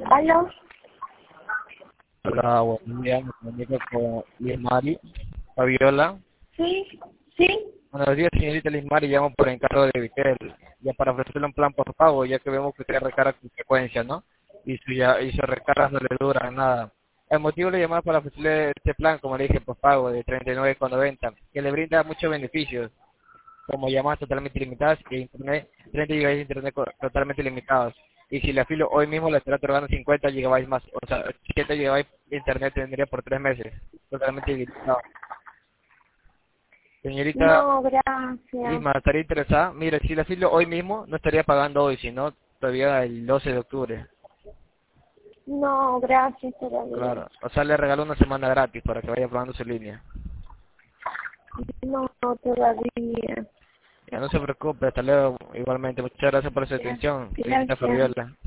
¿Aló? Hola, buen día, me comunico con Liz Mari, Fabiola. Sí, sí. Buenos días, señorita Liz Mari, llamo por encargo de Vitel, ya para ofrecerle un plan por pago, ya que vemos que usted recarga con frecuencia, ¿no? Y sus recargas no le duran nada. El motivo de llamar para ofrecerle este plan, como le dije, por pago de 39,90, que le brinda muchos beneficios, como llamadas totalmente ilimitadas e internet, 30 GB de internet totalmente limitados. Y si le afilo hoy mismo, le estará otorgando 50 GB más, o sea, 7 GB de internet tendría por 3 meses, totalmente ilimitado. Señorita No, gracias. Lima, ¿estaría interesada? Mire, si le afilo hoy mismo, no estaría pagando hoy, sino todavía el 12 de octubre. No, gracias todavía. Claro, o sea, le regalo una semana gratis para que vaya probando su línea. No, todavía. Ya no se preocupe, hasta luego. Igualmente, muchas gracias por su Gra- atención, señorita Gracias. Fabiola.